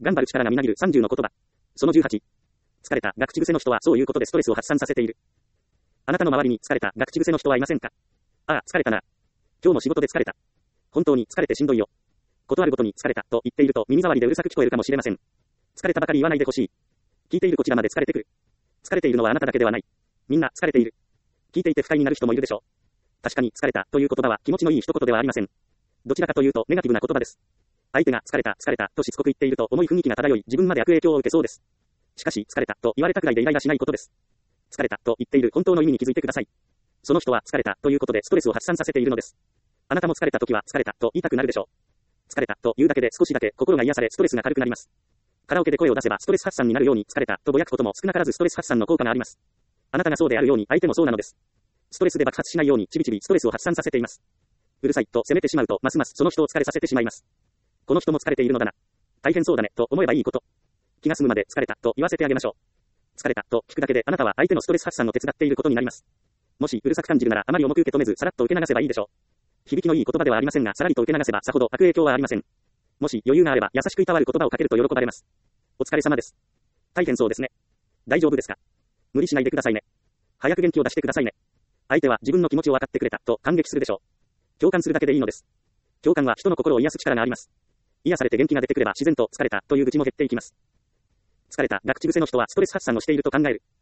頑張る力がみなぎる30の言葉。その18。疲れたが口癖の人はそういうことでストレスを発散させている。あなたの周りに疲れたが口癖の人はいませんか？ああ、疲れたな。今日も仕事で疲れた。本当に疲れてしんどいよ。断るごとに疲れたと言っていると耳障りでうるさく聞こえるかもしれません。疲れたばかり言わないでほしい。聞いているこちらまで疲れてくる。疲れているのはあなただけではない。みんな疲れている。聞いていて不快になる人もいるでしょう。確かに疲れたという言葉は気持ちのいい一言ではありません。どちらかというとネガティブな言葉です。相手が疲れたとしつこく言っていると重い雰囲気が漂い自分まで悪影響を受けそうです。しかし疲れたと言われたくらいでイライラしないことです。疲れたと言っている本当の意味に気づいてください。その人は疲れたということでストレスを発散させているのです。あなたも疲れた時は疲れたと言いたくなるでしょう。疲れたと言うだけで少しだけ心が癒されストレスが軽くなります。カラオケで声を出せばストレス発散になるように疲れたとぼやくことも少なからずストレス発散の効果があります。あなたがそうであるように相手もそうなのです。ストレスで爆発しないようにちびちびストレスを発散させています。うるさいと責めてしまうとますますその人を疲れさせてしまいます。この人も疲れているのだな。大変そうだねと思えばいいこと。気が済むまで疲れたと言わせてあげましょう。疲れたと聞くだけであなたは相手のストレス発散を手伝っていることになります。もしうるさく感じるならあまり重く受け止めずさらっと受け流せばいいでしょう。響きのいい言葉ではありませんがさらりと受け流せばさほど悪影響はありません。もし余裕があれば優しくいたわる言葉をかけると喜ばれます。お疲れ様です。大変そうですね。大丈夫ですか？無理しないでくださいね。早く元気を出してくださいね。相手は自分の気持ちを分かってくれたと感激するでしょう。共感するだけでいいのです。共感は人の心を癒す力があります。癒されて元気が出てくれば自然と疲れたという愚痴も減っていきます。疲れたが口癖の人はストレス発散をしていると考える。